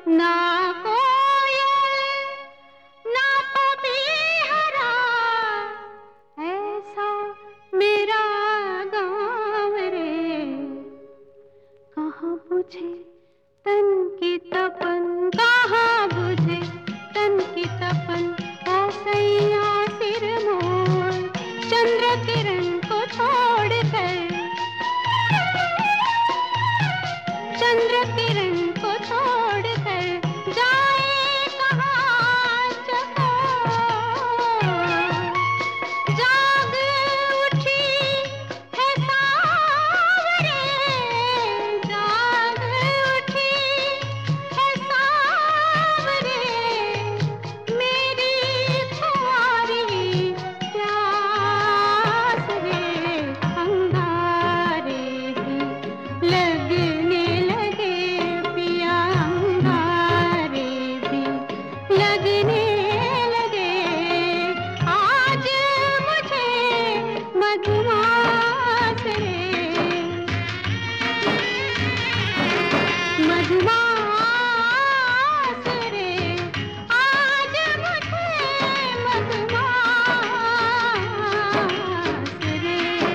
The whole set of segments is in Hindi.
ना कोयल ना पपीहरा, ऐसा मेरा गाँव रे। कहाँ बुझे तन की तपन, कहाँ बुझे तन की तपन, ओ सैया सिर मोर चंद्र किरण को छोड़कर, चंद्र किरण को छोड़कर जाए कहाँ चकोर। जाग उठी है सांवरे, जाग उठी है सांवरे, मेरी खुमारी प्यास है। अंगारे भी लगने लगे पिया, अंगारे भी लगने लगे। आज मुझे मधुमास रे, मधुमास रे, आज मुझे मधुमास रे।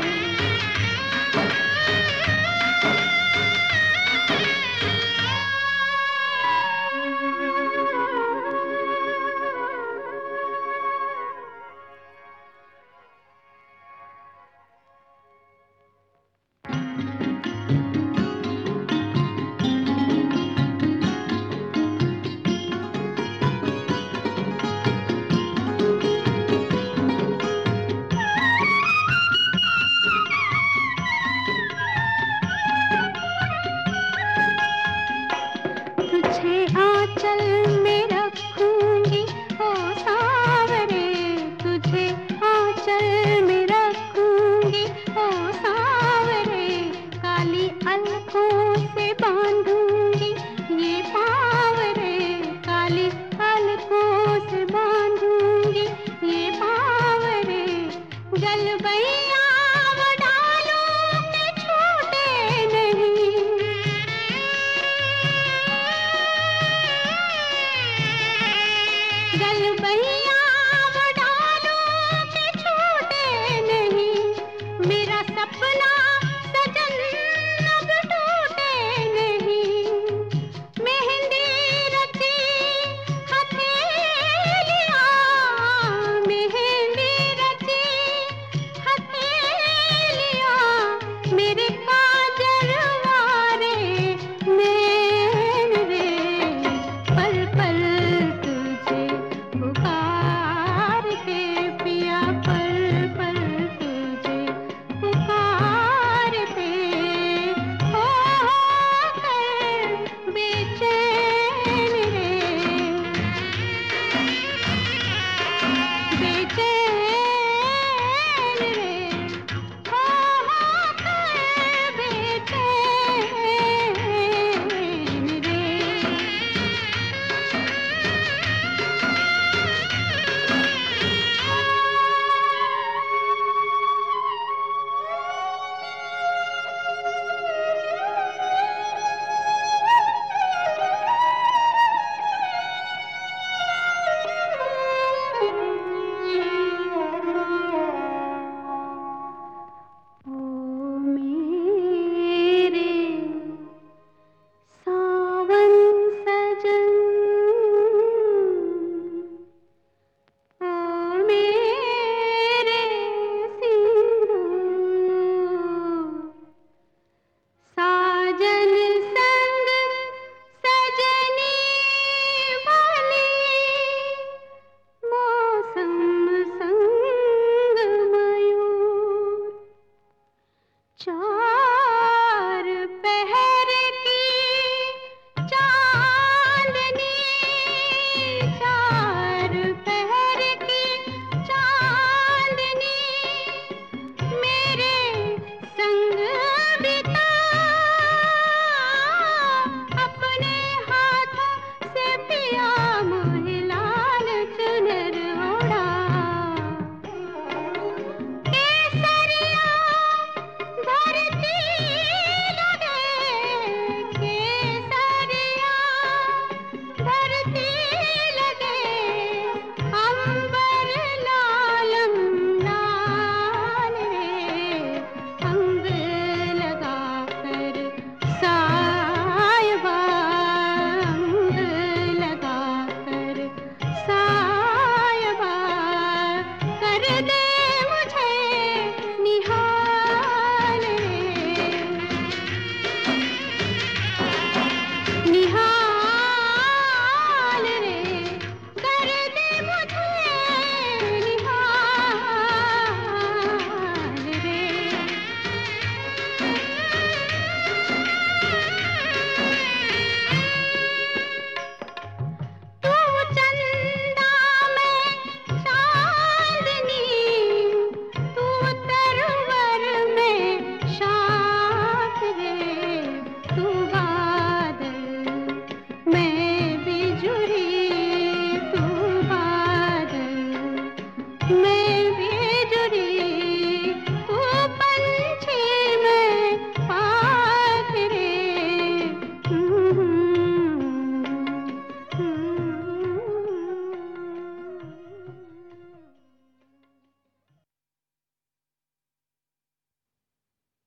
तुझे आंचल में रखूंगी ओ सांवरे, तुझे आंचल में रखूंगी ओ सांवरे। काली अलकों से बांधूंगी ये पाँव रे, काली अलकों से बांधूंगी ये पाँव रे। गलबैया वो डालूं के छूटे नहीं, गलबैया